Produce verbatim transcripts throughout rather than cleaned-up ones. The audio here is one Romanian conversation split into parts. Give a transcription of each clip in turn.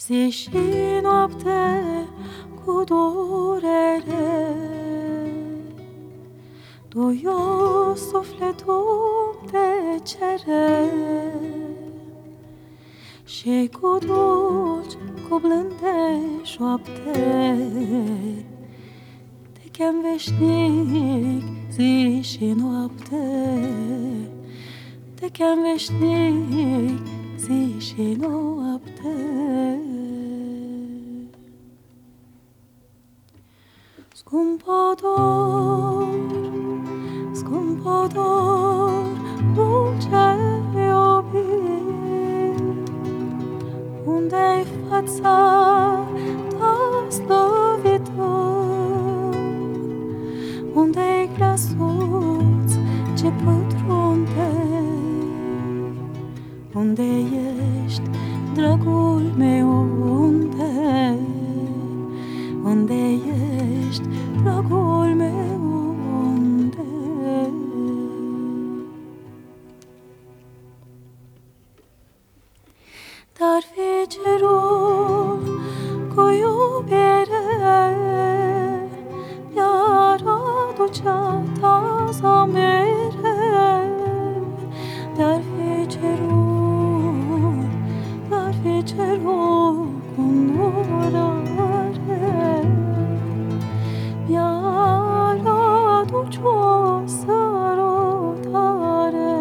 Zi și noapte cu durere, duios sufletul te cere și cu dulci, cu blânde șoapte te chem veșnic zi și noapte, te chem veșnic zi și noapte. Scumpă dor, scumpă dor, dulce iubire, unde-i fața ta slăvită, unde-i glasuț ce pătrunde, unde ești, dragul meu, unde, unde ești, dragul meu, unde? Dar fi cerul cu iubire mi-ar aducea ta zamire, dar fi cerul, dar fi cerul cu norare mi-ar aduce o sărutare.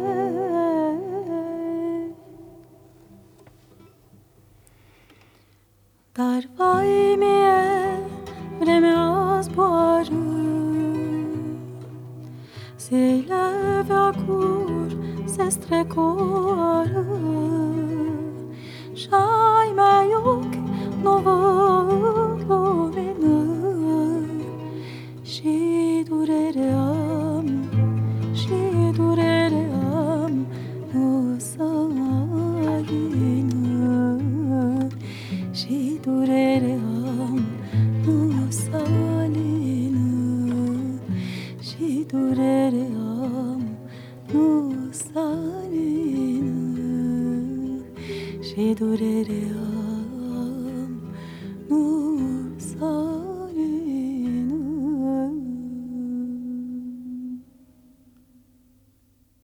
Dar vai mie, vremea zboară, zile veacuri se strecoară și-ai mei ochi nu văd lumină și durere am, și durere am, nu să alină, și durere am, nu să alină, și durere am, nu să alină, și durere am, nu